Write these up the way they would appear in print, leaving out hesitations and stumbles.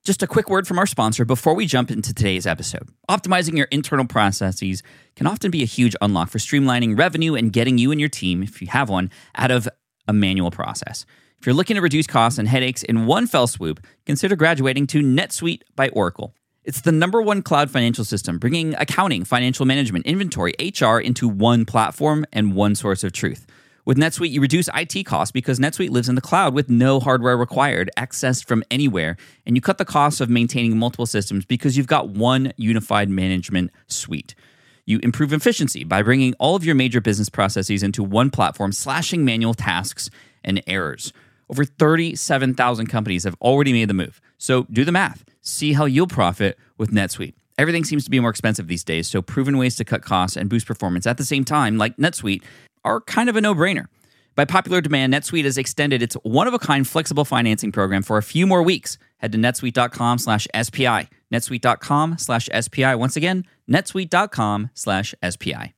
Just a quick word from our sponsor before we jump into today's episode. Optimizing your internal processes can often be a huge unlock for streamlining revenue and getting you and your team, if you have one, out of a manual process. If you're looking to reduce costs and headaches in one fell swoop, consider graduating to NetSuite by Oracle. It's the #1 cloud financial system, bringing accounting, financial management, inventory, HR into one platform and one source of truth. With NetSuite, you reduce IT costs because NetSuite lives in the cloud with no hardware required, accessed from anywhere, and you cut the costs of maintaining multiple systems because you've got one unified management suite. You improve efficiency by bringing all of your major business processes into one platform, slashing manual tasks and errors. Over 37,000 companies have already made the move. So do the math. See how you'll profit with NetSuite. Everything seems to be more expensive these days, so proven ways to cut costs and boost performance at the same time, like NetSuite, are kind of a no-brainer. By popular demand, NetSuite has extended its one-of-a-kind flexible financing program for a few more weeks. Head to netsuite.com/SPI. netsuite.com/SPI. Once again, netsuite.com/SPI.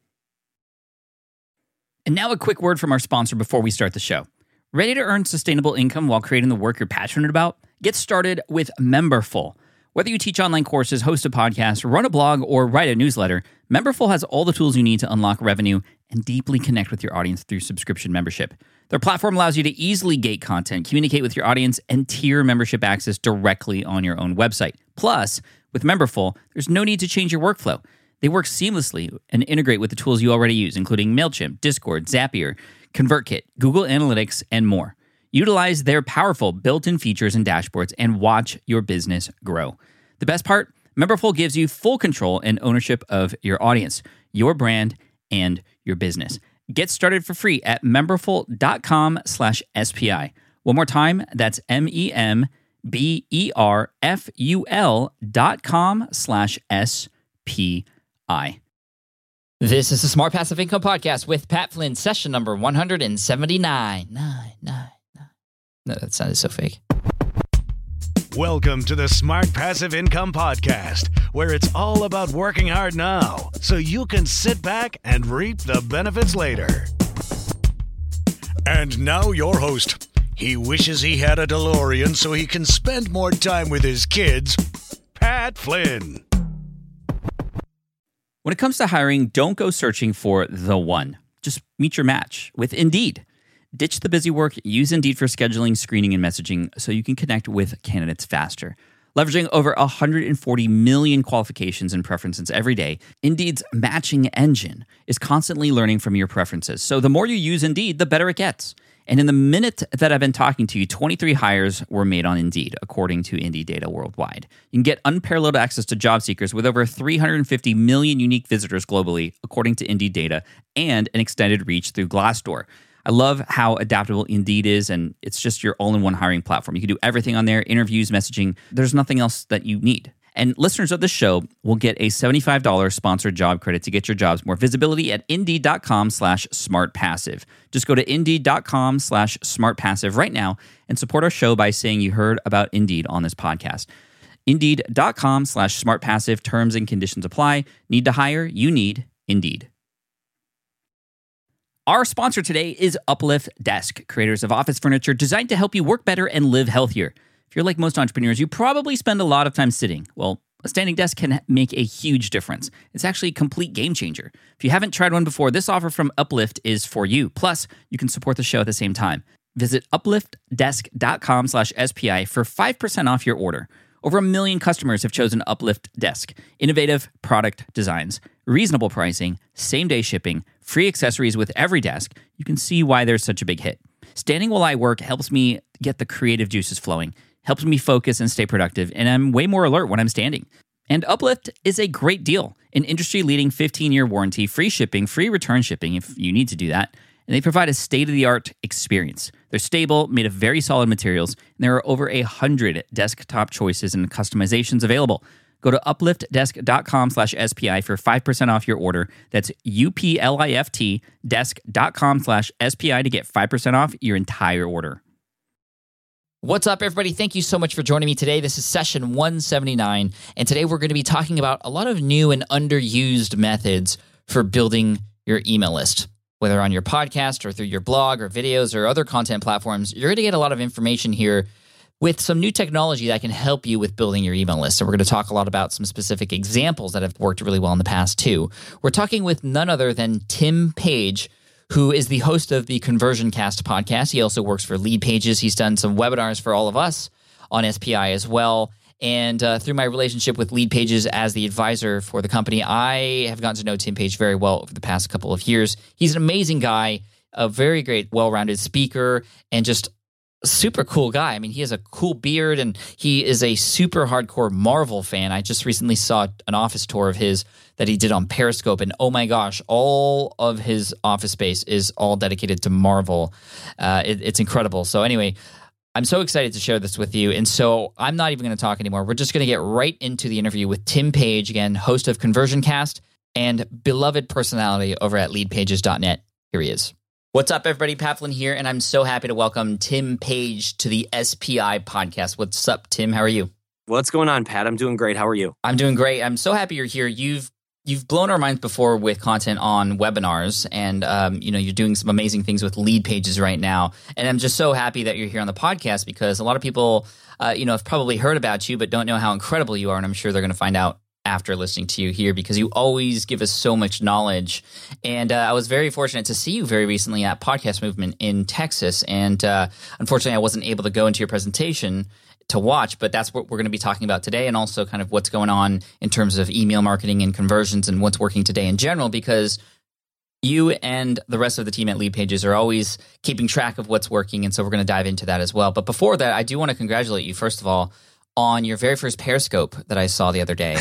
And now a quick word from our sponsor before we start the show. Ready to earn sustainable income while creating the work you're passionate about? Get started with Memberful. Whether you teach online courses, host a podcast, run a blog, or write a newsletter, Memberful has all the tools you need to unlock revenue and deeply connect with your audience through subscription membership. Their platform allows you to easily gate content, communicate with your audience, and tier membership access directly on your own website. Plus, with Memberful, there's no need to change your workflow. They work seamlessly and integrate with the tools you already use, including MailChimp, Discord, Zapier, ConvertKit, Google Analytics, and more. Utilize their powerful built-in features and dashboards and watch your business grow. The best part? Memberful gives you full control and ownership of your audience, your brand, and your business. Get started for free at memberful.com/SPI. One more time, that's memberful.com/SPI. This is the Smart Passive Income Podcast with Pat Flynn, session number 179. No, that sounded so fake. Welcome to the Smart Passive Income Podcast, where it's all about working hard now so you can sit back and reap the benefits later. And now your host. He wishes he had a DeLorean so he can spend more time with his kids, Pat Flynn. When it comes to hiring, don't go searching for the one. Just meet your match with Indeed. Ditch the busy work, use Indeed for scheduling, screening, and messaging so you can connect with candidates faster. Leveraging over 140 million qualifications and preferences every day, Indeed's matching engine is constantly learning from your preferences. So the more you use Indeed, the better it gets. And in the minute that I've been talking to you, 23 hires were made on Indeed, according to Indeed data worldwide. You can get unparalleled access to job seekers with over 350 million unique visitors globally, according to Indeed data, and an extended reach through Glassdoor. I love how adaptable Indeed is, and it's just your all-in-one hiring platform. You can do everything on there, interviews, messaging. There's nothing else that you need. And listeners of the show will get a $75 sponsored job credit to get your jobs more visibility at Indeed.com/SmartPassive. Just go to Indeed.com/SmartPassive right now and support our show by saying you heard about Indeed on this podcast. Indeed.com/SmartPassive. Terms and conditions apply. Need to hire? You need Indeed. Our sponsor today is Uplift Desk, creators of office furniture designed to help you work better and live healthier. If you're like most entrepreneurs, you probably spend a lot of time sitting. Well, a standing desk can make a huge difference. It's actually a complete game changer. If you haven't tried one before, this offer from Uplift is for you. Plus, you can support the show at the same time. Visit upliftdesk.com/SPI for 5% off your order. Over 1 million customers have chosen Uplift Desk. Innovative product designs, reasonable pricing, same-day shipping, free accessories with every desk. You can see why there's such a big hit. Standing while I work helps me get the creative juices flowing, helps me focus and stay productive, and I'm way more alert when I'm standing. And Uplift is a great deal. An industry-leading 15-year warranty, free shipping, free return shipping if you need to do that. And they provide a state-of-the-art experience. They're stable, made of very solid materials, and there are over 100 desktop choices and customizations available. Go to upliftdesk.com/SPI for 5% off your order. That's UPLIFT desk.com/SPI to get 5% off your entire order. What's up, everybody? Thank you so much for joining me today. This is session 179, and today we're going to be talking about a lot of new and underused methods for building your email list. Whether on your podcast or through your blog or videos or other content platforms, you're going to get a lot of information here with some new technology that can help you with building your email list. And we're going to talk a lot about some specific examples that have worked really well in the past too. We're talking with none other than Tim Page, who is the host of the Conversion Cast podcast. He also works for Lead Pages. He's done some webinars for all of us on SPI as well. And through my relationship with Lead Pages as the advisor for the company, I have gotten to know Tim Page very well over the past couple of years. He's an amazing guy, a very great, well-rounded speaker, and just a super cool guy. I mean, he has a cool beard, and he is a super hardcore Marvel fan. I just recently saw an office tour of his that he did on Periscope, and oh my gosh, all of his office space is all dedicated to Marvel. It's incredible. So anyway, I'm so excited to share this with you, and so I'm not even going to talk anymore. We're just going to get right into the interview with Tim Page, again, host of Conversion Cast and beloved personality over at leadpages.net. Here he is. What's up, everybody? Pavlin here, and I'm so happy to welcome Tim Page to the SPI podcast. What's up, Tim? How are you? What's going on, Pat? I'm doing great. How are you? I'm doing great. I'm so happy you're here. You've blown our minds before with content on webinars, and you're doing some amazing things with Lead Pages right now. And I'm just so happy that you're here on the podcast because a lot of people, have probably heard about you but don't know how incredible you are, and I'm sure they're going to find out after listening to you here because you always give us so much knowledge. And I was very fortunate to see you very recently at Podcast Movement in Texas, and unfortunately, I wasn't able to go into your presentation to watch, but that's what we're going to be talking about today, and also kind of what's going on in terms of email marketing and conversions and what's working today in general, because you and the rest of the team at Lead Pages are always keeping track of what's working, and so we're going to dive into that as well. But before that, I do want to congratulate you, first of all, on your very first Periscope that I saw the other day.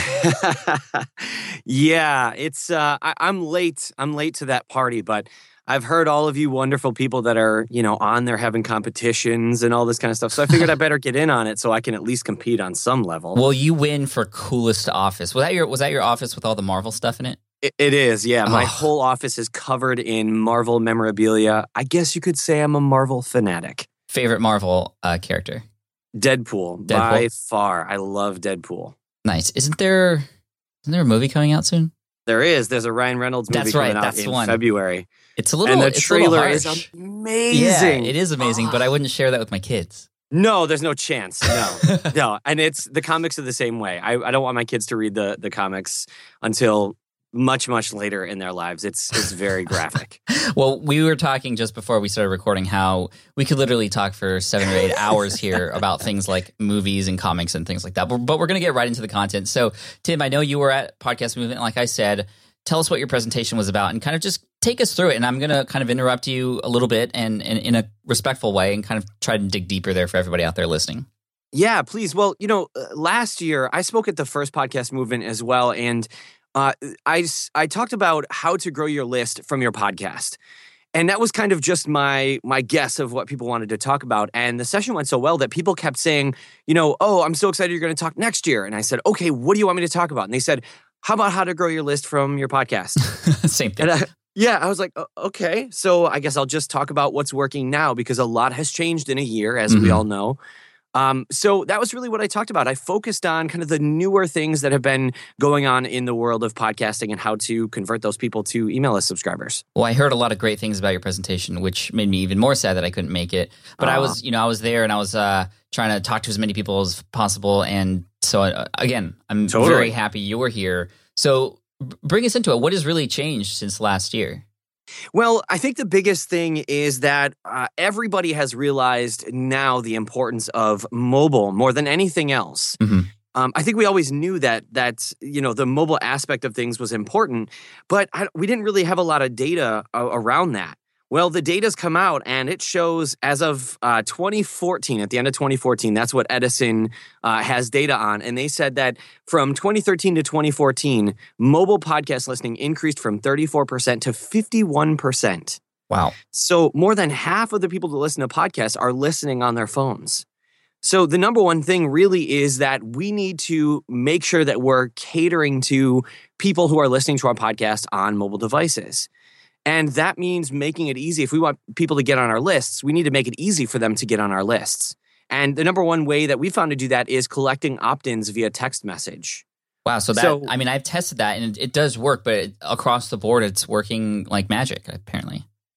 Yeah, it's I'm late. I'm late to that party, but I've heard all of you wonderful people that are, on there having competitions and all this kind of stuff. So I figured I better get in on it so I can at least compete on some level. Well, you win for coolest office. Was that your office with all the Marvel stuff in it? It is, yeah. My whole office is covered in Marvel memorabilia. I guess you could say I'm a Marvel fanatic. Favorite Marvel character? Deadpool, by far. I love Deadpool. Nice. Isn't there a movie coming out soon? There is. There's a Ryan Reynolds movie coming out in February. It's a little, and the trailer is Yeah, amazing. it is amazing, but I wouldn't share that with my kids. No, there's no chance. No. And the comics are the same way. I don't want my kids to read the comics until much, much later in their lives. It's very graphic. Well, we were talking just before we started recording how we could literally talk for 7 or 8 hours here about things like movies and comics and things like that. But we're going to get right into the content. So, Tim, I know you were at Podcast Movement. Like I said, tell us what your presentation was about and kind of just take us through it. And I'm going to kind of interrupt you a little bit and in a respectful way and kind of try to dig deeper there for everybody out there listening. Yeah, please. Well, last year I spoke at the first Podcast Movement as well, and I talked about how to grow your list from your podcast. And that was kind of just my guess of what people wanted to talk about. And the session went so well that people kept saying, oh, I'm so excited you're going to talk next year. And I said, okay, what do you want me to talk about? And they said, how about how to grow your list from your podcast? Same thing. And I was like, okay, so I guess I'll just talk about what's working now because a lot has changed in a year, as we all know. So that was really what I talked about. I focused on kind of the newer things that have been going on in the world of podcasting and how to convert those people to email list subscribers. Well, I heard a lot of great things about your presentation, which made me even more sad that I couldn't make it. But I was there and I was trying to talk to as many people as possible. And so again, I'm very happy you were here. So bring us into it. What has really changed since last year? Well, I think the biggest thing is that everybody has realized now the importance of mobile more than anything else. Mm-hmm. I think we always knew that the mobile aspect of things was important, but we didn't really have a lot of data around that. Well, the data's come out and it shows as of 2014, at the end of 2014, that's what Edison has data on. And they said that from 2013 to 2014, mobile podcast listening increased from 34% to 51%. Wow. So more than half of the people that listen to podcasts are listening on their phones. So the number one thing really is that we need to make sure that we're catering to people who are listening to our podcast on mobile devices. And that means making it easy. If we want people to get on our lists, we need to make it easy for them to get on our lists. And the number one way that we found to do that is collecting opt-ins via text message. Wow. So I've tested that and it does work, but across the board, it's working like magic, apparently.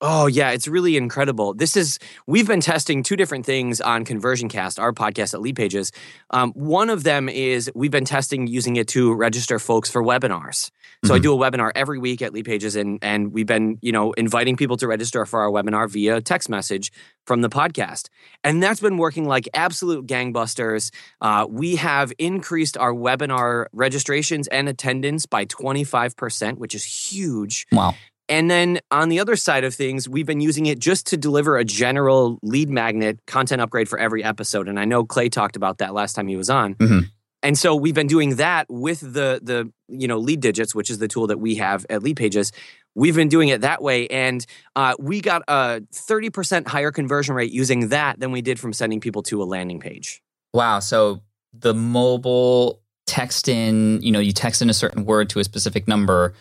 Oh, yeah, it's really incredible. We've been testing two different things on ConversionCast, our podcast at Lead Pages. One of them is we've been testing using it to register folks for webinars. So I do a webinar every week at Lead Pages, and we've been, inviting people to register for our webinar via text message from the podcast. And that's been working like absolute gangbusters. We have increased our webinar registrations and attendance by 25%, which is huge. Wow. And then on the other side of things, we've been using it just to deliver a general lead magnet content upgrade for every episode. And I know Clay talked about that last time he was on. And so we've been doing that with the Lead Digits, which is the tool that we have at Lead Pages. We've been doing it that way. And we got a 30% higher conversion rate using that than we did from sending people to a landing page. Wow. So the mobile text in, you text in a certain word to a specific number,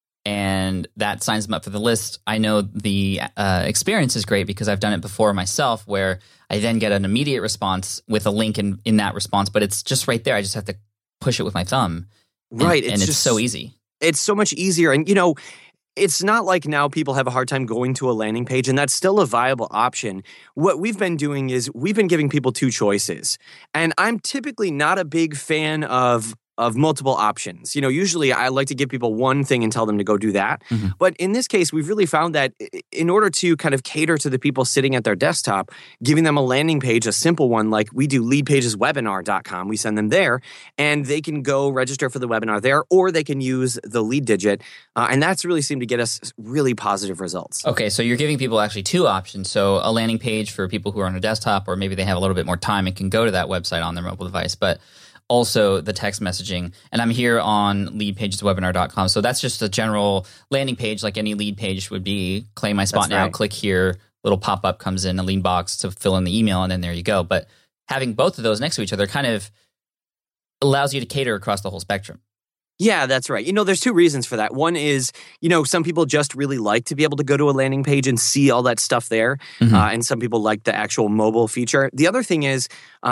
and that signs them up for the list. I know the experience is great because I've done it before myself, where I then get an immediate response with a link in that response, but it's just right there. I just have to push it with my thumb. Right. And it's so easy. It's so much easier. And, it's not like now people have a hard time going to a landing page, and that's still a viable option. What we've been doing is we've been giving people two choices. And I'm typically not a big fan of multiple options. Usually I like to give people one thing and tell them to go do that. But in this case, we've really found that in order to kind of cater to the people sitting at their desktop, giving them a landing page, a simple one, like we do leadpageswebinar.com, we send them there, and they can go register for the webinar there, or they can use the Lead Digit. And that's really seemed to get us really positive results. Okay, so you're giving people actually two options. So a landing page for people who are on a desktop, or maybe they have a little bit more time and can go to that website on their mobile device, but also the text messaging. And I'm here on leadpageswebinar.com. So that's just a general landing page like any lead page would be. Claim my spot now, click here, little pop-up comes in, a lead box to fill in the email, and then there you go. But having both of those next to each other kind of allows you to cater across the whole spectrum. Yeah, that's right. There's two reasons for that. One is, some people just really like to be able to go to a landing page and see all that stuff there. And some people like the actual mobile feature. The other thing is,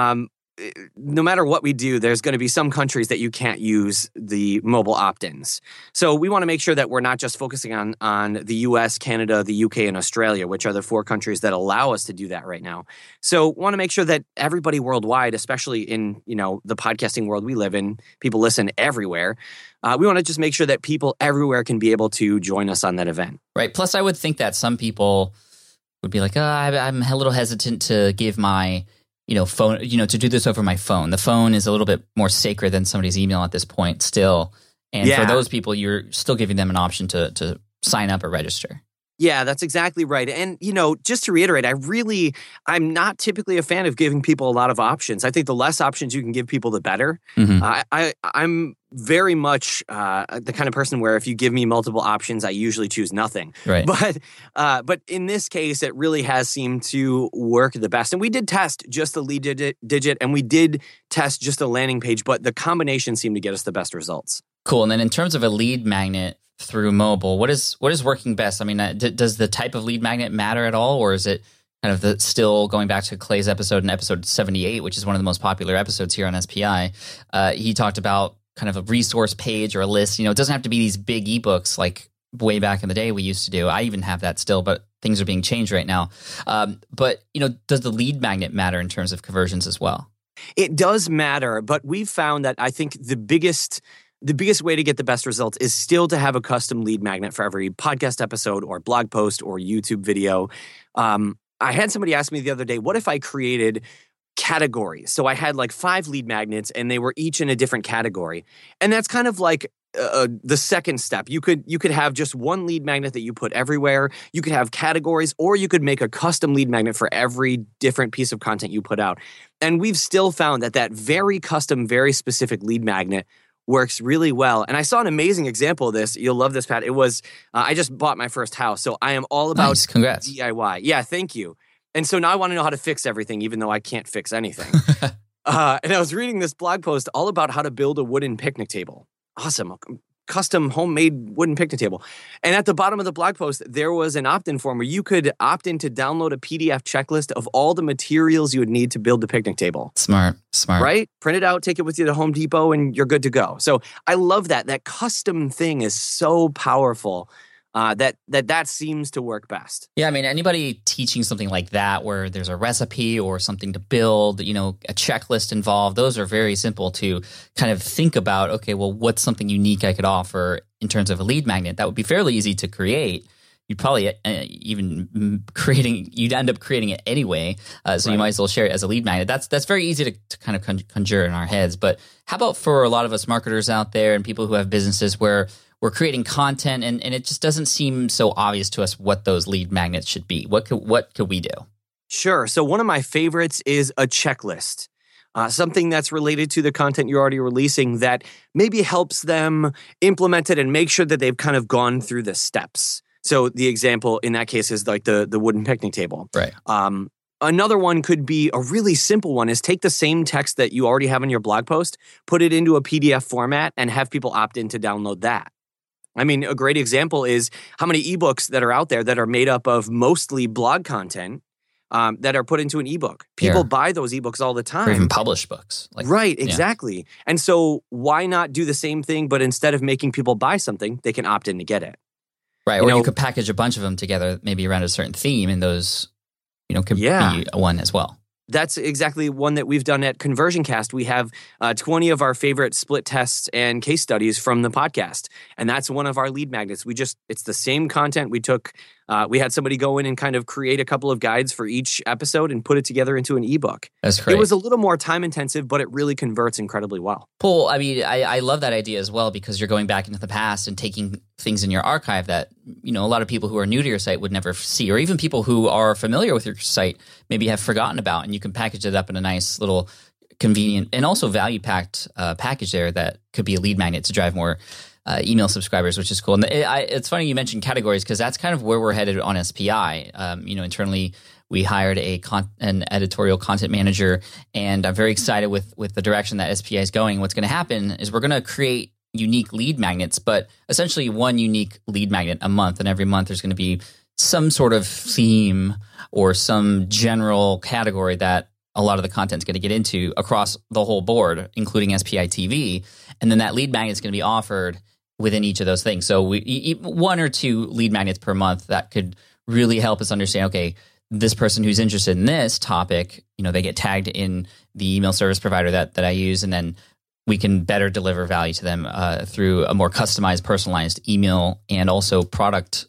no matter what we do, there's going to be some countries that you can't use the mobile opt-ins. So we want to make sure that we're not just focusing on the US, Canada, the UK, and Australia, which are the 4 countries that allow us to do that right now. So we want to make sure that everybody worldwide, especially in, the podcasting world we live in, people listen everywhere. We want to just make sure that people everywhere can be able to join us on that event. Right. Plus, I would think that some people would be like, I'm a little hesitant to give my phone, to do this over my phone. The phone is a little bit more sacred than somebody's email at this point still. And for those people, you're still giving them an option to sign up or register. Yeah, that's exactly right. And, just to reiterate, I'm not typically a fan of giving people a lot of options. I think the less options you can give people, the better. I'm very much the kind of person where if you give me multiple options, I usually choose nothing. Right. But in this case, it really has seemed to work the best. And we did test just the Lead Digit, and we did test just a landing page, but the combination seemed to get us the best results. Cool. And then in terms of a lead magnet through mobile, what is working best? I mean, does the type of lead magnet matter at all, or is it kind of still going back to Clay's episode in episode 78, which is one of the most popular episodes here on SPI? He talked about kind of a resource page or a list. It doesn't have to be these big ebooks like way back in the day we used to do. I even have that still, but things are being changed right now. But does the lead magnet matter in terms of conversions as well? It does matter, but we've found that I think the biggest way to get the best results is still to have a custom lead magnet for every podcast episode or blog post or YouTube video. I had somebody ask me the other day, what if I created categories? So I had like 5 lead magnets and they were each in a different category. And that's kind of like the second step. You could have just one lead magnet that you put everywhere. You could have categories, or you could make a custom lead magnet for every different piece of content you put out. And we've still found that very custom, very specific lead magnet works really well. And I saw an amazing example of this. You'll love this, Pat. It was, I just bought my first house, so I am all about nice. Congrats. DIY. Yeah, thank you. And so now I want to know how to fix everything, even though I can't fix anything. And I was reading this blog post all about how to build a wooden picnic table. Awesome. Custom homemade wooden picnic table. And at the bottom of the blog post, there was an opt-in form where you could opt in to download a PDF checklist of all the materials you would need to build the picnic table. Smart. Right? Print it out, take it with you to Home Depot, and you're good to go. So I love that. That custom thing is so powerful. that seems to work best. Yeah, I mean, anybody teaching something like that where there's a recipe or something to build, a checklist involved, those are very simple to kind of think about, okay, well, what's something unique I could offer in terms of a lead magnet? That would be fairly easy to create. You'd probably you'd end up creating it anyway. So you might as well share it as a lead magnet. That's very easy to kind of conjure in our heads. But how about for a lot of us marketers out there and people who have businesses where we're creating content and it just doesn't seem so obvious to us what those lead magnets should be? What could we do? Sure. So one of my favorites is a checklist. Something that's related to the content you're already releasing that maybe helps them implement it and make sure that they've kind of gone through the steps. So the example in that case is like the wooden picnic table. Right. Another one could be a really simple one is take the same text that you already have in your blog post, put it into a PDF format, and have people opt in to download that. I mean, a great example is how many ebooks that are out there that are made up of mostly blog content that are put into an ebook. People buy those ebooks all the time. Or even published books. Right, exactly. Yeah. And so why not do the same thing, but instead of making people buy something, they can opt in to get it. Right, or you could package a bunch of them together, maybe around a certain theme, and those, could be one as well. That's exactly one that we've done at ConversionCast. We have 20 of our favorite split tests and case studies from the podcast. And that's one of our lead magnets. It's the same content. We had somebody go in and kind of create a couple of guides for each episode and put it together into an ebook. That's great. It was a little more time intensive, but it really converts incredibly well. Paul, I mean, I love that idea as well because you're going back into the past and taking things in your archive that, a lot of people who are new to your site would never see, or even people who are familiar with your site maybe have forgotten about, and you can package it up in a nice little convenient and also value-packed package there that could be a lead magnet to drive more email subscribers, which is cool. And it's funny you mentioned categories because that's kind of where we're headed on SPI. Internally, we hired an editorial content manager, and I'm very excited with the direction that SPI is going. What's going to happen is we're going to create unique lead magnets, but essentially one unique lead magnet a month, and every month there's going to be some sort of theme or some general category that a lot of the content's going to get into across the whole board, including SPI TV, and then that lead magnet is going to be offered within each of those things. So one or two lead magnets per month that could really help us understand, okay, this person who's interested in this topic, they get tagged in the email service provider that I use, and then we can better deliver value to them through a more customized, personalized email and also product,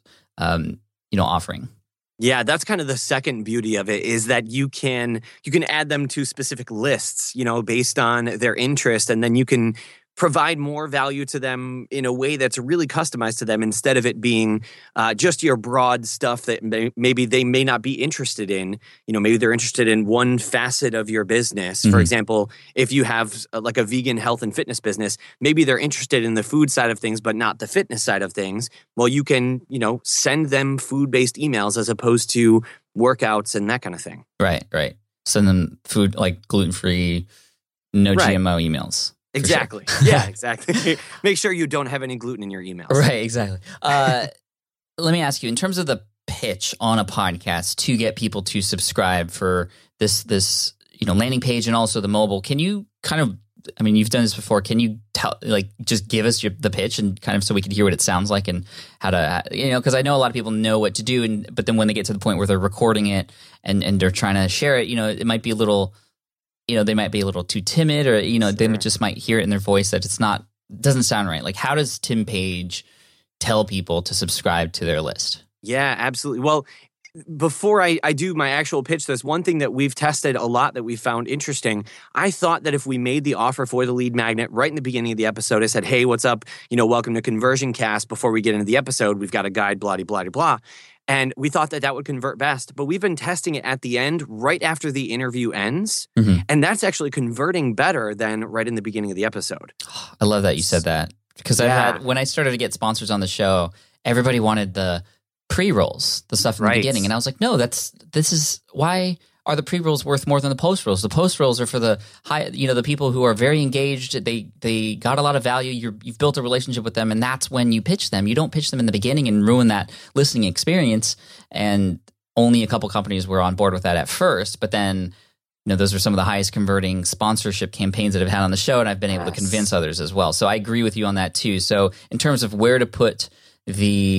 offering. Yeah, that's kind of the second beauty of it is that you can add them to specific lists, based on their interest, and then you can provide more value to them in a way that's really customized to them instead of it being just your broad stuff that maybe they may not be interested in. Maybe they're interested in one facet of your business. Mm-hmm. For example, if you have like a vegan health and fitness business, maybe they're interested in the food side of things, but not the fitness side of things. Well, you can, send them food-based emails as opposed to workouts and that kind of thing. Right. Send them food like gluten-free, no GMO emails. Exactly. Sure. Yeah, exactly. Make sure you don't have any gluten in your emails. Right, exactly. Let me ask you, in terms of the pitch on a podcast to get people to subscribe for this landing page and also the mobile, can you kind of, you've done this before, can you just give us the pitch and kind of so we can hear what it sounds like and how to, because I know a lot of people know what to do, but then when they get to the point where they're recording it and they're trying to share it, it might be a little... they might be a little too timid or, Sure. They just might hear it in their voice that doesn't sound right. Like, how does Tim Page tell people to subscribe to their list? Yeah, absolutely. Well, before I do my actual pitch, there's one thing that we've tested a lot that we found interesting. I thought that if we made the offer for the lead magnet right in the beginning of the episode, I said, hey, what's up? Welcome to ConversionCast. Before we get into the episode, we've got a guide, blah, blah, blah, blah. And we thought that would convert best. But we've been testing it at the end, right after the interview ends. Mm-hmm. And that's actually converting better than right in the beginning of the episode. I love that you said that. Because when I started to get sponsors on the show, everybody wanted the pre-rolls, the stuff in the beginning. And I was like, no, this is why are the pre-rolls worth more than the post-rolls? The post-rolls are for the high, the people who are very engaged. They got a lot of value. You've built a relationship with them, and that's when you pitch them. You don't pitch them in the beginning and ruin that listening experience. And only a couple companies were on board with that at first, but then those are some of the highest converting sponsorship campaigns that I've had on the show, and I've been able to convince others as well. So I agree with you on that too. So in terms of where to put the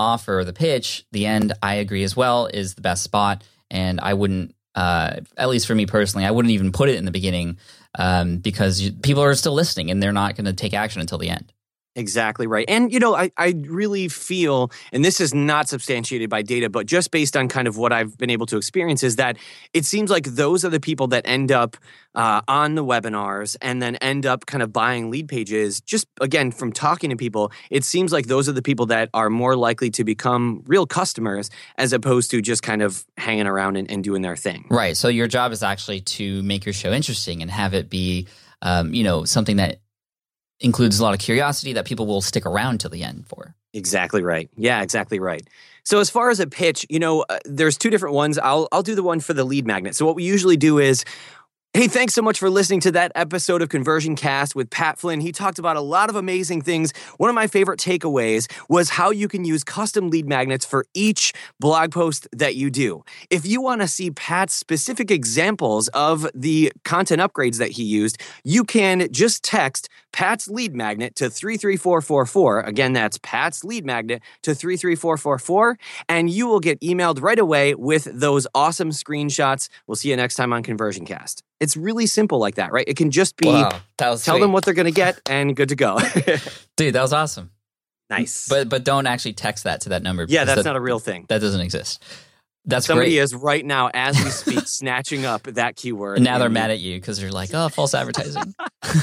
offer, the pitch, the end, I agree as well, is the best spot. And I wouldn't, at least for me personally, I wouldn't even put it in the beginning because people are still listening and they're not going to take action until the end. Exactly right. And, I really feel, and this is not substantiated by data, but just based on kind of what I've been able to experience is that it seems like those are the people that end up on the webinars and then end up kind of buying lead pages. Just, again, from talking to people, it seems like those are the people that are more likely to become real customers as opposed to just kind of hanging around and doing their thing. Right. So your job is actually to make your show interesting and have it be, something that includes a lot of curiosity that people will stick around till the end for. Exactly right. Yeah, exactly right. So as far as a pitch, there's two different ones. I'll do the one for the lead magnet. So what we usually do is, hey, thanks so much for listening to that episode of Conversion Cast with Pat Flynn. He talked about a lot of amazing things. One of my favorite takeaways was how you can use custom lead magnets for each blog post that you do. If you want to see Pat's specific examples of the content upgrades that he used, you can just text Pat's lead magnet to 33444. Again, that's Pat's lead magnet to 33444, and you will get emailed right away with those awesome screenshots. We'll see you next time on Conversion Cast. It's really simple like that, right? It can just be tell them what they're going to get and good to go. Dude, that was awesome. Nice. But don't actually text that to that number. Yeah, that's not a real thing. That doesn't exist. That's Somebody great. is right now, as we speak, snatching up that keyword. And now they're mad at you because they're like, oh, false advertising.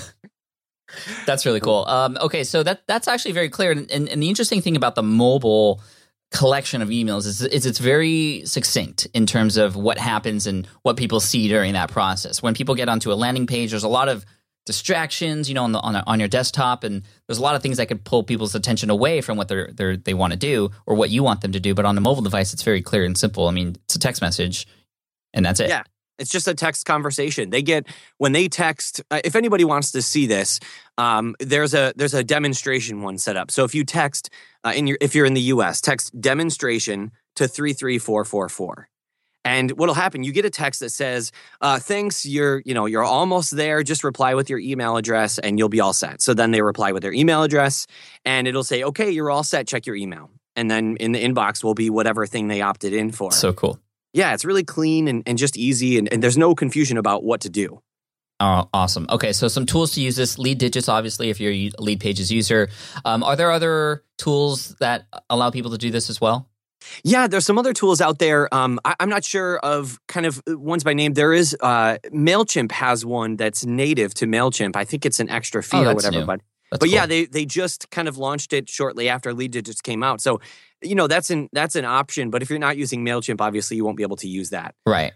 That's really cool. Okay, so that's actually very clear. And the interesting thing about the mobile collection of emails is it's very succinct in terms of what happens and what people see during that process. When people get onto a landing page, there's a lot of distractions, on your desktop, and there's a lot of things that could pull people's attention away from what they want to do or what you want them to do. But on the mobile device, it's very clear and simple. I mean, it's a text message, and that's it. Yeah. It's just a text conversation. When they text, if anybody wants to see this, there's a demonstration one set up. So if you text, if you're in the US, text demonstration to 33444. And what'll happen, you get a text that says, thanks, you're almost there. Just reply with your email address and you'll be all set. So then they reply with their email address and it'll say, okay, you're all set. Check your email. And then in the inbox will be whatever thing they opted in for. So cool. Yeah, it's really clean and just easy, and there's no confusion about what to do. Oh, awesome. Okay, so some tools to use this. Lead Digits, obviously, if you're a Lead Pages user. Are there other tools that allow people to do this as well? Yeah, there's some other tools out there. I'm not sure of kind of ones by name. There is MailChimp has one that's native to MailChimp. I think it's an extra fee or whatever. New. But cool. Yeah, they just kind of launched it shortly after Lead Digits came out. So, that's an option. But if you're not using MailChimp, obviously you won't be able to use that. Right.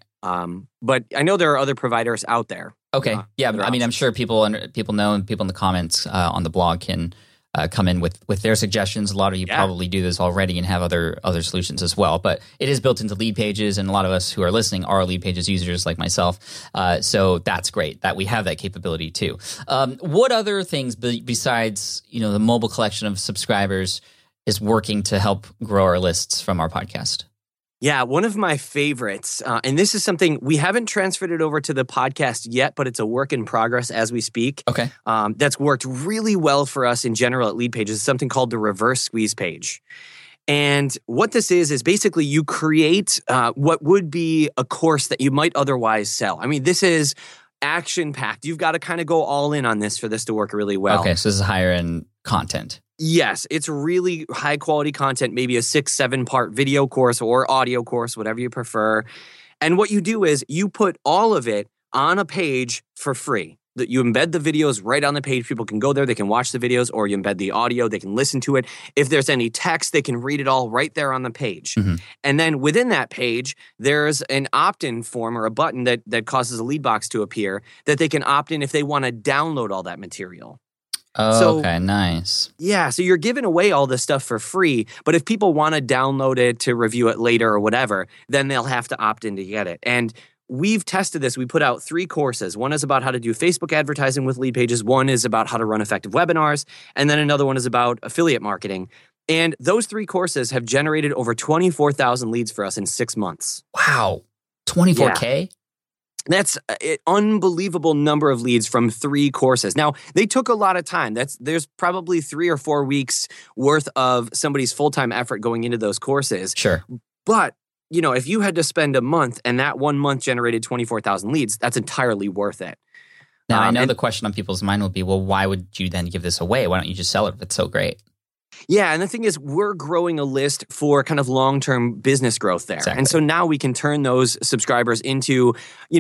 But I know there are other providers out there. Okay. Yeah. I mean, I'm sure people know, and people in the comments on the blog can come in with their suggestions. A lot of you probably do this already and have other solutions as well. But it is built into Lead Pages, and a lot of us who are listening are Lead Pages users like myself. So that's great that we have that capability too. What other things besides the mobile collection of subscribers is working to help grow our lists from our podcast? Yeah, one of my favorites, and this is something we haven't transferred it over to the podcast yet, but it's a work in progress as we speak. Okay. That's worked really well for us in general at Lead Pages. It's something called the reverse squeeze page. And what this is basically you create what would be a course that you might otherwise sell. I mean, this is action-packed. You've got to kind of go all in on this for this to work really well. Okay, so this is higher end content. Yes, it's really high quality content, maybe a 6-7 part video course or audio course, whatever you prefer. And what you do is you put all of it on a page for free. That you embed the videos right on the page. People can go there, they can watch the videos, or you embed the audio, they can listen to it. If there's any text, they can read it all right there on the page. Mm-hmm. And then within that page, there's an opt-in form or a button that causes a lead box to appear that they can opt in if they want to download all that material. Oh, okay, nice. Yeah, so you're giving away all this stuff for free, but if people want to download it to review it later or whatever, then they'll have to opt in to get it. And we've tested this. We put out 3 courses. One is about how to do Facebook advertising with Lead Pages. One is about how to run effective webinars. And then another one is about affiliate marketing. And those 3 courses have generated over 24,000 leads for us in 6 months. Wow. 24K? That's an unbelievable number of leads from 3 courses. Now, they took a lot of time. There's probably 3 or 4 weeks worth of somebody's full-time effort going into those courses. Sure. But, if you had to spend a month and that 1 month generated 24,000 leads, that's entirely worth it. Now, I know the question on people's mind will be, well, why would you then give this away? Why don't you just sell it if it's so great? Yeah, and the thing is, we're growing a list for kind of long-term business growth there. Exactly. And so now we can turn those subscribers into,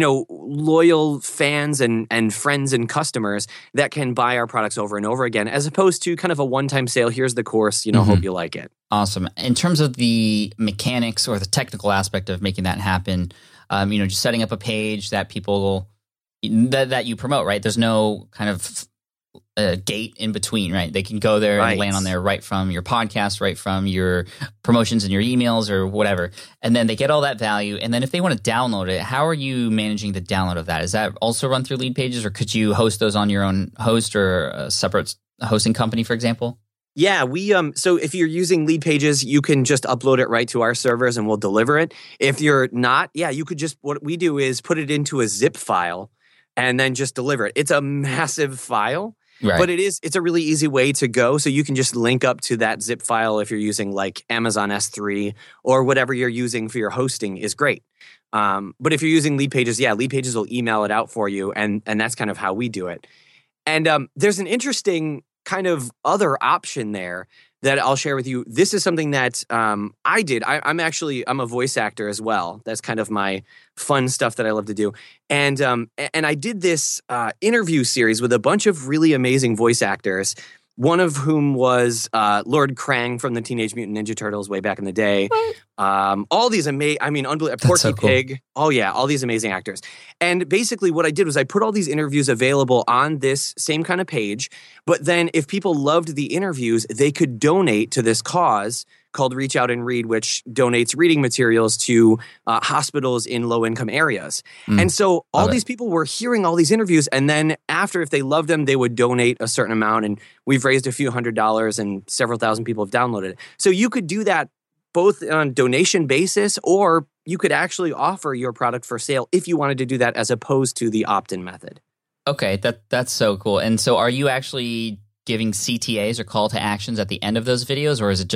loyal fans and friends and customers that can buy our products over and over again, as opposed to kind of a one-time sale. Here's the course, hope you like it. Awesome. In terms of the mechanics or the technical aspect of making that happen, just setting up a page that people that you promote, right? There's no kind of gate in between, right? They can go there and land on there right from your podcast, right from your promotions and your emails or whatever. And then they get all that value. And then if they want to download it, how are you managing the download of that? Is that also run through Lead Pages, or could you host those on your own host or a separate hosting company, for example? Yeah, so if you're using Lead Pages, you can just upload it right to our servers and we'll deliver it. If you're not, you could what we do is put it into a zip file and then just deliver it. It's a massive file. Right. But it's a really easy way to go. So you can just link up to that zip file if you're using like Amazon S3 or whatever you're using for your hosting is great. But if you're using Lead Pages, Lead Pages will email it out for you. And that's kind of how we do it. And there's an interesting kind of other option there that I'll share with you. This is something that I did. I'm a voice actor as well. That's kind of my fun stuff that I love to do. And I did this interview series with a bunch of really amazing voice actors, one of whom was Lord Krang from the Teenage Mutant Ninja Turtles way back in the day. All these unbelievable. Porky Pig. Oh, yeah. All these amazing actors. And basically what I did was I put all these interviews available on this same kind of page. But then if people loved the interviews, they could donate to this cause called Reach Out and Read, which donates reading materials to hospitals in low-income areas. And so all these people were hearing all these interviews, and then after, if they loved them, they would donate a certain amount, and we've raised a few $100s, and several thousand people have downloaded it. So you could do that both on donation basis, or you could actually offer your product for sale if you wanted to do that, as opposed to the opt-in method. Okay, that's so cool. And so are you actually giving CTAs or call to actions at the end of those videos, or is it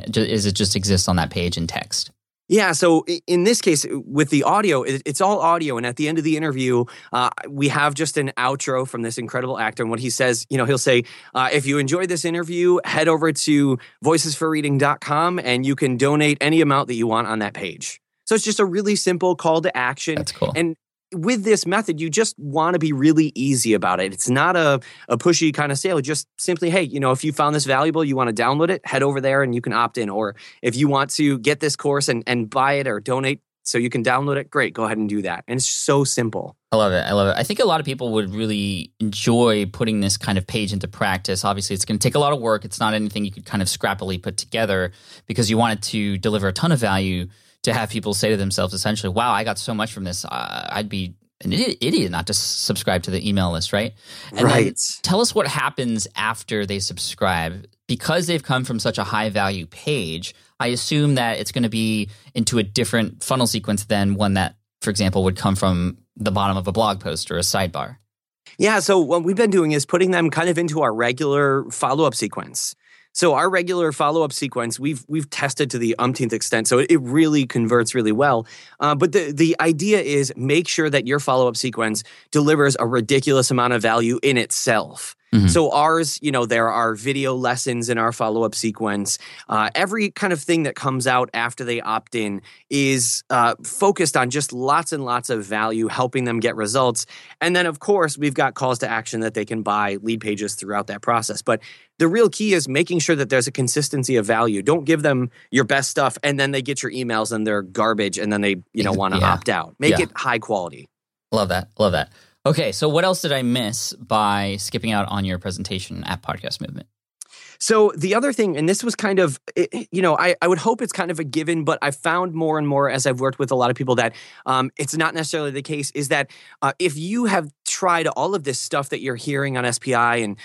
just exist on that page in text? Yeah, so in this case, with the audio, it's all audio. And at the end of the interview, we have just an outro from this incredible actor. And what he says, he'll say, if you enjoyed this interview, head over to voicesforreading.com and you can donate any amount that you want on that page. So it's just a really simple call to action. That's cool. And with this method, you just want to be really easy about it. It's not a pushy kind of sale. Just simply, hey, if you found this valuable, you want to download it, head over there and you can opt in. Or if you want to get this course and buy it or donate so you can download it, great, go ahead and do that. And it's so simple. I love it. I think a lot of people would really enjoy putting this kind of page into practice. Obviously, it's going to take a lot of work. It's not anything you could kind of scrappily put together because you want it to deliver a ton of value, to have people say to themselves, essentially, wow, I got so much from this. I'd be an idiot not to subscribe to the email list, right? And right. Tell us what happens after they subscribe. Because they've come from such a high-value page, I assume that it's going to be into a different funnel sequence than one that, for example, would come from the bottom of a blog post or a sidebar. Yeah, so what we've been doing is putting them kind of into our regular follow-up sequence. So our regular follow-up sequence, we've tested to the umpteenth extent, so it really converts really well. But the idea is make sure that your follow-up sequence delivers a ridiculous amount of value in itself. Mm-hmm. So ours, there are video lessons in our follow-up sequence. Every kind of thing that comes out after they opt in is focused on just lots and lots of value, helping them get results. And then, of course, we've got calls to action that they can buy Lead Pages throughout that process. But the real key is making sure that there's a consistency of value. Don't give them your best stuff and then they get your emails and they're garbage and then they, want to opt out. Make it high quality. Love that. Okay, so what else did I miss by skipping out on your presentation at Podcast Movement? So the other thing, and this was kind of, I would hope it's kind of a given, but I've found more and more as I've worked with a lot of people that it's not necessarily the case, is that if you have tried all of this stuff that you're hearing on SPI and,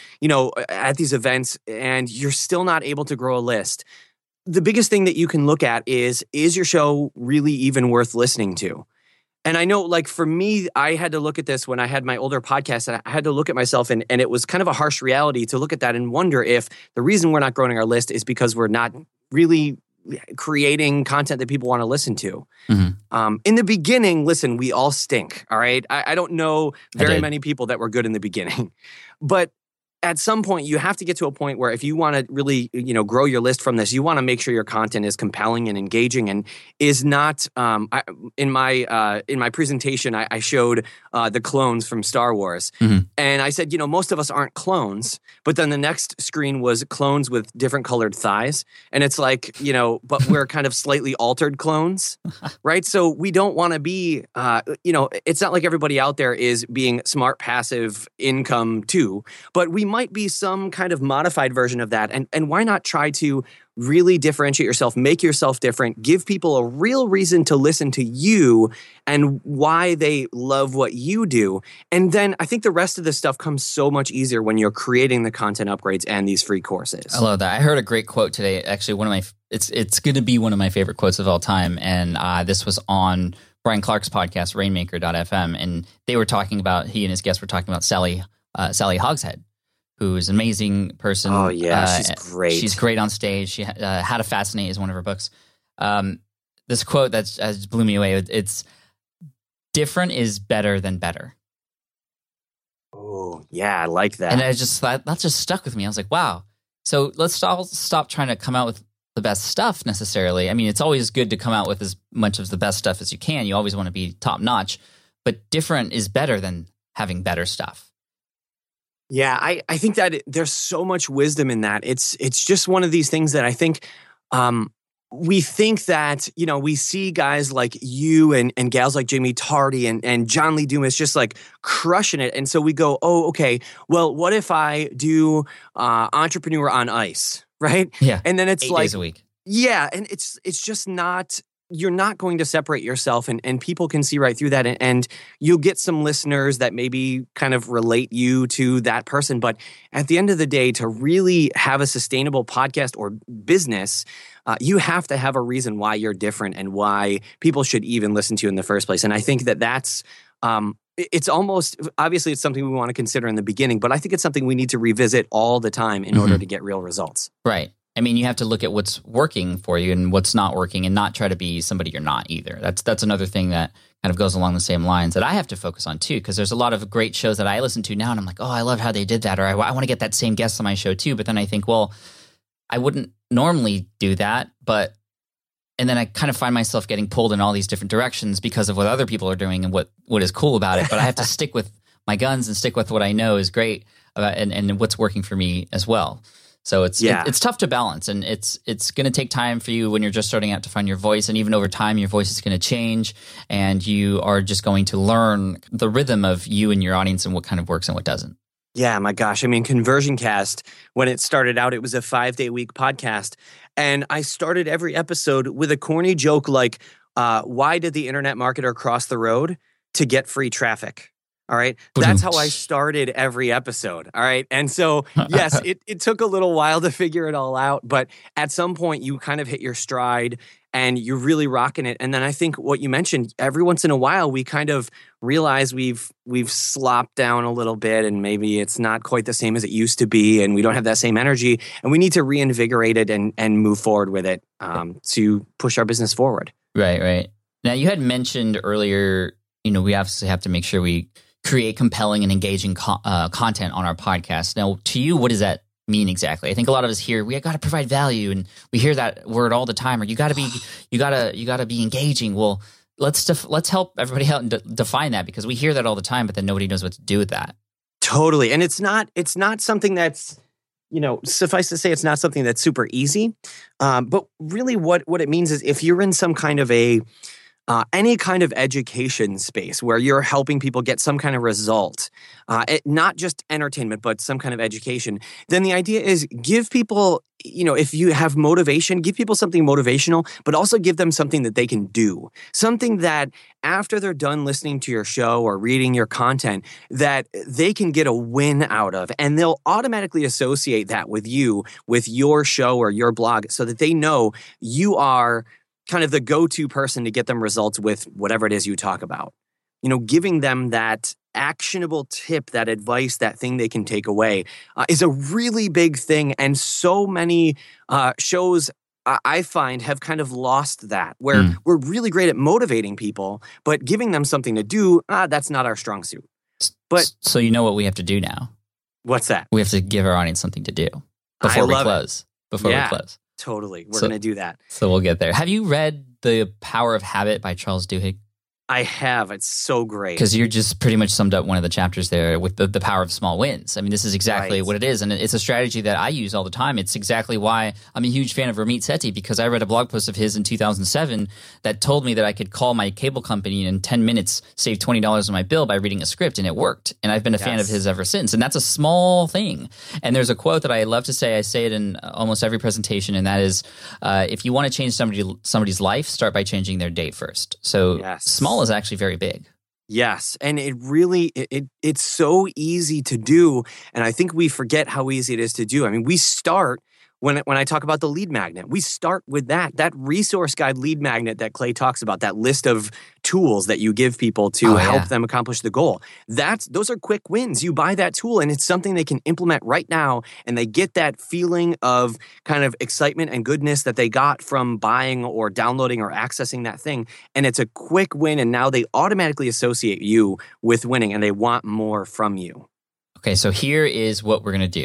at these events, and you're still not able to grow a list, the biggest thing that you can look at is your show really even worth listening to? And I know, like, for me, I had to look at this when I had my older podcast, and I had to look at myself, and it was kind of a harsh reality to look at that and wonder if the reason we're not growing our list is because we're not really creating content that people want to listen to. In the beginning, listen, we all stink, all right? I don't know very many people that were good in the beginning. But at some point, you have to get to a point where if you want to really, grow your list from this, you want to make sure your content is compelling and engaging and is not. In my presentation, I showed the clones from Star Wars, and I said, most of us aren't clones. But then the next screen was clones with different colored thighs, and it's like, but we're kind of slightly altered clones, right? So we don't want to be, it's not like everybody out there is being smart passive income too, but we might be some kind of modified version of that. And why not try to really differentiate yourself, make yourself different, give people a real reason to listen to you and why they love what you do. And then I think the rest of this stuff comes so much easier when you're creating the content upgrades and these free courses. I love that. I heard a great quote today. Actually, it's going to be one of my favorite quotes of all time. And this was on Brian Clark's podcast, Rainmaker.fm. And they were talking about, he and his guests were talking about Sally Hogshead, who's an amazing person. Oh, yeah, she's great. She's great on stage. She How to Fascinate is one of her books. This quote that blew me away, it's different is better than better. Oh, yeah, I like that. And that just stuck with me. I was like, wow. So let's all stop trying to come out with the best stuff necessarily. I mean, it's always good to come out with as much of the best stuff as you can. You always want to be top notch, but different is better than having better stuff. Yeah, I think that there's so much wisdom in that. It's just one of these things that I think we think that, we see guys like you and gals like Jamie Tardy and John Lee Dumas just like crushing it. And so we go, oh, okay, well, what if I do Entrepreneur on Ice, right? Yeah, and then it's 8 like, days a week. Yeah, and it's just not. You're not going to separate yourself and people can see right through that. And you'll get some listeners that maybe kind of relate you to that person. But at the end of the day, to really have a sustainable podcast or business, you have to have a reason why you're different and why people should even listen to you in the first place. And I think that's it's almost, obviously it's something we want to consider in the beginning, but I think it's something we need to revisit all the time in order to get real results. Right. I mean, you have to look at what's working for you and what's not working and not try to be somebody you're not either. That's another thing that kind of goes along the same lines that I have to focus on too, because there's a lot of great shows that I listen to now and I'm like, oh, I love how they did that, or I want to get that same guest on my show too. But then I think, well, I wouldn't normally do that, and then I kind of find myself getting pulled in all these different directions because of what other people are doing and what is cool about it. But I have to stick with my guns and stick with what I know is great and what's working for me as well. So it's tough to balance, and it's going to take time for you when you're just starting out to find your voice, and even over time, your voice is going to change, and you are just going to learn the rhythm of you and your audience and what kind of works and what doesn't. Yeah, my gosh. I mean, Conversion Cast, when it started out, it was a 5-day-week podcast, and I started every episode with a corny joke like, why did the internet marketer cross the road? To get free traffic. All right. That's how I started every episode. All right. And so, yes, it took a little while to figure it all out. But at some point, you kind of hit your stride and you're really rocking it. And then I think what you mentioned, every once in a while, we kind of realize we've slopped down a little bit and maybe it's not quite the same as it used to be. And we don't have that same energy. And we need to reinvigorate it and move forward with it to push our business forward. Right. Now, you had mentioned earlier, we obviously have to make sure we create compelling and engaging content on our podcast. Now, to you, what does that mean exactly? I think a lot of us hear we got to provide value, and we hear that word all the time. Or you got to be engaging. Well, let's help everybody out and define that, because we hear that all the time, but then nobody knows what to do with that. Totally, and it's not something that's suffice to say, it's not something that's super easy. But really, what it means is if you're in some kind of any kind of education space where you're helping people get some kind of result, not just entertainment, but some kind of education, then the idea is give people, if you have motivation, give people something motivational, but also give them something that they can do. Something that after they're done listening to your show or reading your content, that they can get a win out of. And they'll automatically associate that with you, with your show or your blog, so that they know you are kind of the go-to person to get them results with whatever it is you talk about. Giving them that actionable tip, that advice, that thing they can take away is a really big thing. And so many shows I find have kind of lost that, where we're really great at motivating people, but giving them something to do, that's not our strong suit. But so you know what we have to do now? What's that? We have to give our audience something to do before we close. We totally. We're going to do that. So we'll get there. Have you read The Power of Habit by Charles Duhigg? I have. It's so great. Because you just pretty much summed up one of the chapters there with the power of small wins. I mean, this is exactly what it is. And it's a strategy that I use all the time. It's exactly why I'm a huge fan of Ramit Sethi, because I read a blog post of his in 2007 that told me that I could call my cable company and in 10 minutes save $20 on my bill by reading a script, and it worked. And I've been a fan of his ever since. And that's a small thing. And there's a quote that I love to say. I say it in almost every presentation, and that is, if you want to change somebody's life, start by changing their day first. So small is actually very big. Yes. And it really, it's so easy to do. And I think we forget how easy it is to do. I mean, we start, when I talk about the lead magnet, we start with that resource guide lead magnet that Clay talks about, that list of tools that you give people to help them accomplish the goal. Those are quick wins. You buy that tool and it's something they can implement right now, and they get that feeling of kind of excitement and goodness that they got from buying or downloading or accessing that thing. And it's a quick win, and now they automatically associate you with winning and they want more from you. Okay, so here is what we're going to do.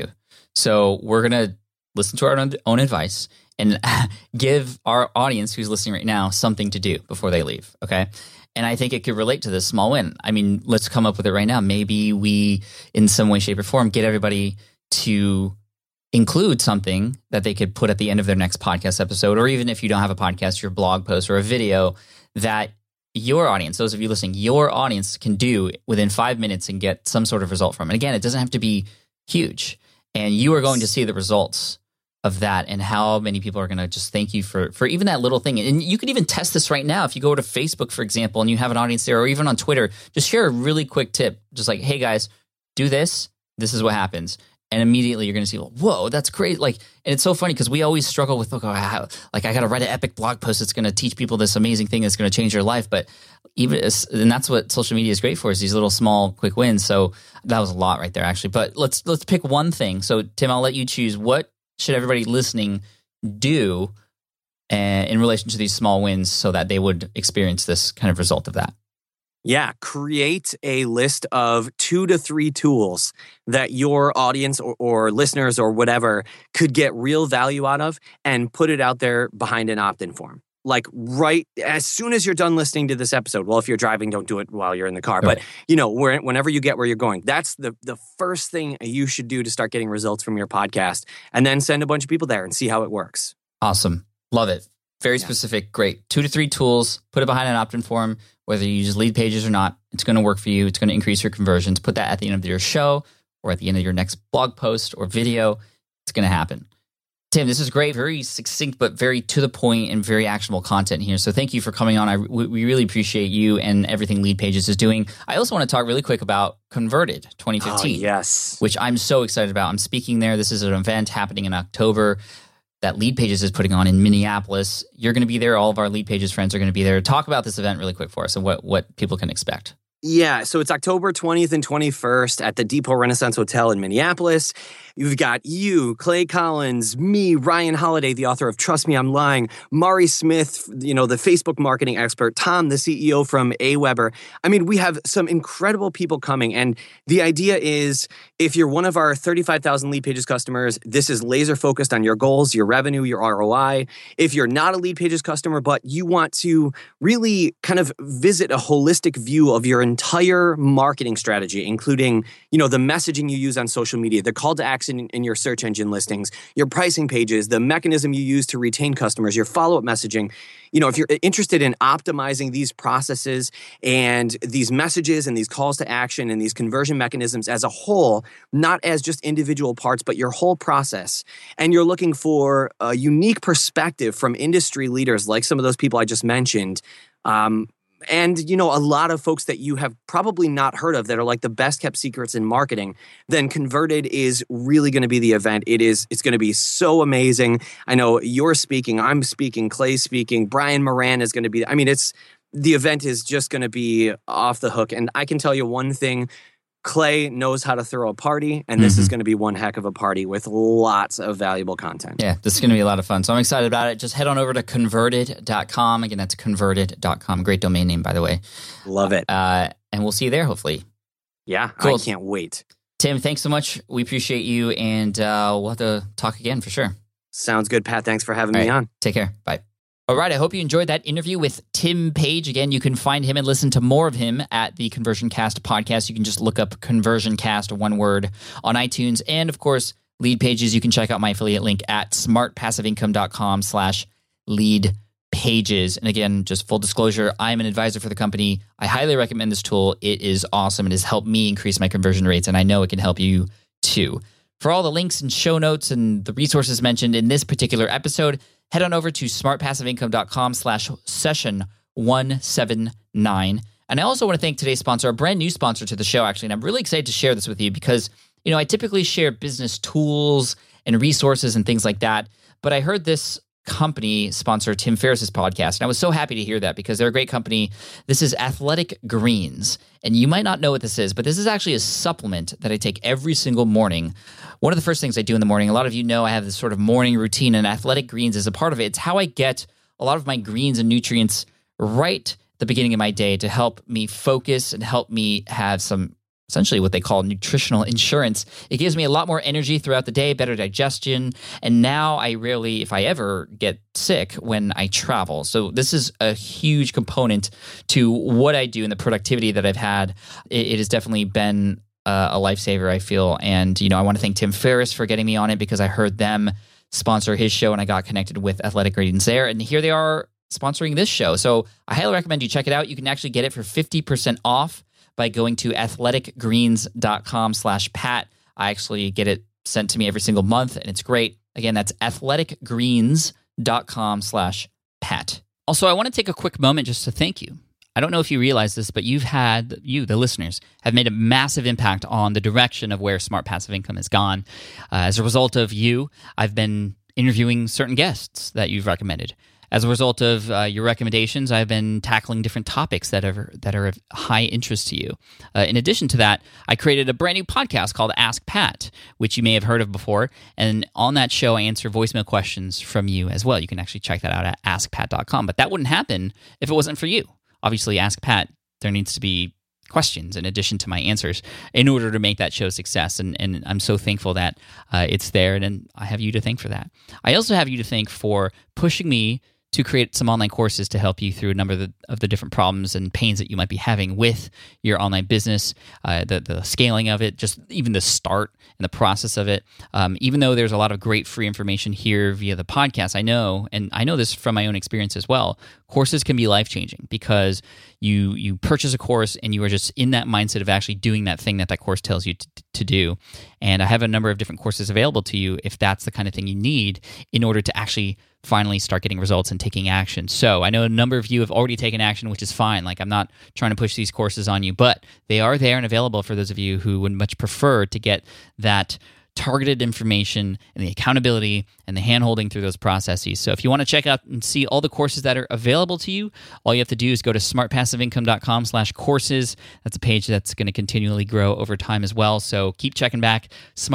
So we're going to listen to our own advice and give our audience who's listening right now something to do before they leave, okay? And I think it could relate to this small win. I mean, let's come up with it right now. Maybe we, in some way, shape, or form, get everybody to include something that they could put at the end of their next podcast episode, or even if you don't have a podcast, your blog post or a video that your audience, those of you listening, your audience can do within 5 minutes and get some sort of result from. And again, it doesn't have to be huge. And you are going to see the results of that, and how many people are going to just thank you for even that little thing. And you can even test this right now. If you go to Facebook, for example, and you have an audience there, or even on Twitter, just share a really quick tip. Just like, hey guys, do this. This is what happens. And immediately you're going to see, whoa, that's great. Like, and it's so funny because we always struggle with, I got to write an epic blog post that's going to teach people this amazing thing that's going to change your life. But and that's what social media is great for, is these little small quick wins. So that was a lot right there, actually. But let's pick one thing. So Tim, I'll let you choose. What should everybody listening do in relation to these small wins so that they would experience this kind of result of that? Yeah, create a list of 2 to 3 tools that your audience or listeners or whatever could get real value out of, and put it out there behind an opt-in form. Like right as soon as you're done listening to this episode. Well, if you're driving, don't do it while you're in the car. Right. But, whenever you get where you're going, that's the first thing you should do to start getting results from your podcast, and then send a bunch of people there and see how it works. Awesome. Love it. Very specific. Great. 2 to 3 tools. Put it behind an opt-in form. Whether you use lead pages or not, it's going to work for you. It's going to increase your conversions. Put that at the end of your show or at the end of your next blog post or video. It's going to happen. Tim, this is great. Very succinct, but very to the point and very actionable content here. So thank you for coming on. We really appreciate you and everything Lead Pages is doing. I also want to talk really quick about Converted 2015. Oh, yes. Which I'm so excited about. I'm speaking there. This is an event happening in October that Lead Pages is putting on in Minneapolis. You're going to be there. All of our Lead Pages friends are going to be there. Talk about this event really quick for us and what people can expect. Yeah, so it's October 20th and 21st at the Depot Renaissance Hotel in Minneapolis. You've got you, Clay Collins, me, Ryan Holiday, the author of Trust Me, I'm Lying, Mari Smith, the Facebook marketing expert, Tom, the CEO from AWeber. I mean, we have some incredible people coming. And the idea is, if you're one of our 35,000 Lead Pages customers, this is laser focused on your goals, your revenue, your ROI. If you're not a Lead Pages customer, but you want to really kind of visit a holistic view of your entire marketing strategy, including, the messaging you use on social media, the call to action in your search engine listings, your pricing pages, the mechanism you use to retain customers, your follow-up messaging. If you're interested in optimizing these processes and these messages and these calls to action and these conversion mechanisms as a whole, not as just individual parts, but your whole process, and you're looking for a unique perspective from industry leaders like some of those people I just mentioned, and a lot of folks that you have probably not heard of that are like the best kept secrets in marketing, then Converted is really going to be the event. It's going to be so amazing. I know you're speaking, I'm speaking, Clay's speaking, Brian Moran is going to be, the event is just going to be off the hook. And I can tell you one thing, Clay knows how to throw a party, and this is going to be one heck of a party with lots of valuable content. Yeah, this is going to be a lot of fun. So I'm excited about it. Just head on over to converted.com. Again, that's converted.com. Great domain name, by the way. Love it. And we'll see you there, hopefully. Yeah, cool. I can't wait. Tim, thanks so much. We appreciate you, and we'll have to talk again for sure. Sounds good, Pat. Thanks for having me on. Take care. Bye. All right, I hope you enjoyed that interview with Tim Page. Again, you can find him and listen to more of him at the Conversion Cast podcast. You can just look up Conversion Cast, one word, on iTunes. And, of course, Lead Pages. You can check out my affiliate link at smartpassiveincome.com/lead-pages. And again, just full disclosure, I'm an advisor for the company. I highly recommend this tool. It is awesome. It has helped me increase my conversion rates, and I know it can help you too. For all the links and show notes and the resources mentioned in this particular episode, head on over to smartpassiveincome.com/session179. And I also want to thank today's sponsor, a brand new sponsor to the show, actually. And I'm really excited to share this with you because, I typically share business tools and resources and things like that. But I heard this company sponsor Tim Ferriss's podcast, and I was so happy to hear that because they're a great company. This is Athletic Greens. And you might not know what this is, but this is actually a supplement that I take every single morning. One of the first things I do in the morning, a lot of you know I have this sort of morning routine, and Athletic Greens is a part of it. It's how I get a lot of my greens and nutrients right at the beginning of my day to help me focus and help me have some, essentially what they call nutritional insurance. It gives me a lot more energy throughout the day, better digestion, and now I rarely, if I ever, get sick when I travel. So this is a huge component to what I do and the productivity that I've had. It has definitely been a lifesaver, I feel. And, I want to thank Tim Ferriss for getting me on it because I heard them sponsor his show and I got connected with Athletic Greens there. And here they are sponsoring this show. So I highly recommend you check it out. You can actually get it for 50% off by going to athleticgreens.com/Pat. I actually get it sent to me every single month, and it's great. Again, that's athleticgreens.com/Pat. Also, I want to take a quick moment just to thank you. I don't know if you realize this, but you, the listeners, have made a massive impact on the direction of where Smart Passive Income has gone. As a result of you, I've been interviewing certain guests that you've recommended. As a result of your recommendations, I've been tackling different topics that are of high interest to you. In addition to that, I created a brand new podcast called Ask Pat, which you may have heard of before. And on that show, I answer voicemail questions from you as well. You can actually check that out at askpat.com. But that wouldn't happen if it wasn't for you. Obviously, Ask Pat, there needs to be questions in addition to my answers in order to make that show a success. And I'm so thankful that it's there, and I have you to thank for that. I also have you to thank for pushing me to create some online courses to help you through a number of the different problems and pains that you might be having with your online business, the scaling of it, just even the start and the process of it. Even though there's a lot of great free information here via the podcast, I know this from my own experience as well, courses can be life-changing because you purchase a course and you are just in that mindset of actually doing that thing that course tells you to do. And I have a number of different courses available to you if that's the kind of thing you need in order to actually finally start getting results and taking action. So I know a number of you have already taken action, which is fine. Like, I'm not trying to push these courses on you, but they are there and available for those of you who would much prefer to get that targeted information and the accountability and the hand-holding through those processes. So if you want to check out and see all the courses that are available to you, all you have to do is go to smartpassiveincome.com/courses. That's a page that's going to continually grow over time as well. So keep checking back,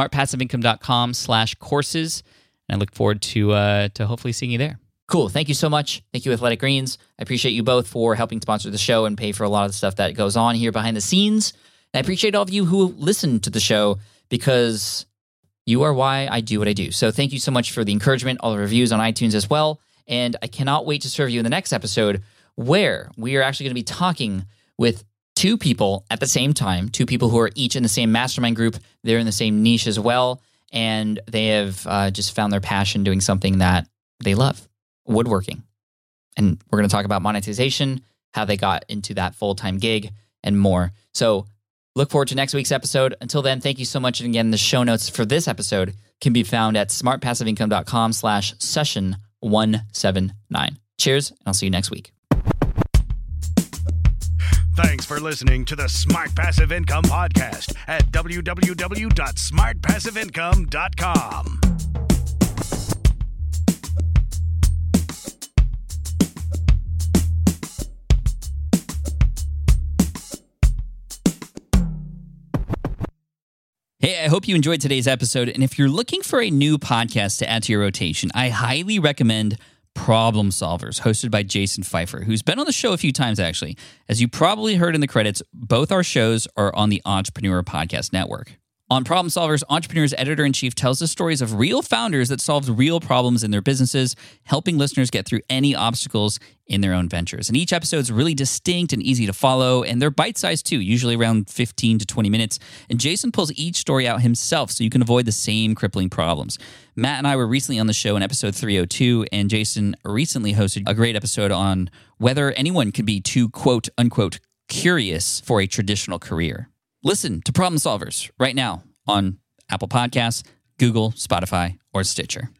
smartpassiveincome.com/courses. And I look forward to hopefully seeing you there. Cool. Thank you so much. Thank you, Athletic Greens. I appreciate you both for helping sponsor the show and pay for a lot of the stuff that goes on here behind the scenes. And I appreciate all of you who listen to the show because you are why I do what I do. So thank you so much for the encouragement, all the reviews on iTunes as well. And I cannot wait to serve you in the next episode where we are actually going to be talking with two people at the same time, two people who are each in the same mastermind group. They're in the same niche as well. And they have just found their passion doing something that they love, woodworking. And we're going to talk about monetization, how they got into that full-time gig, and more. So look forward to next week's episode. Until then, thank you so much. And again, the show notes for this episode can be found at smartpassiveincome.com/session179. Cheers, and I'll see you next week. Thanks for listening to the Smart Passive Income Podcast at www.smartpassiveincome.com. Hey, I hope you enjoyed today's episode. And if you're looking for a new podcast to add to your rotation, I highly recommend Problem Solvers, hosted by Jason Pfeiffer, who's been on the show a few times, actually. As you probably heard in the credits, both our shows are on the Entrepreneur Podcast Network. On Problem Solvers, Entrepreneur's editor-in-chief tells the stories of real founders that solved real problems in their businesses, helping listeners get through any obstacles in their own ventures. And each episode is really distinct and easy to follow, and they're bite-sized too, usually around 15 to 20 minutes. And Jason pulls each story out himself so you can avoid the same crippling problems. Matt and I were recently on the show in episode 302, and Jason recently hosted a great episode on whether anyone could be too quote-unquote curious for a traditional career. Listen to Problem Solvers right now on Apple Podcasts, Google, Spotify, or Stitcher.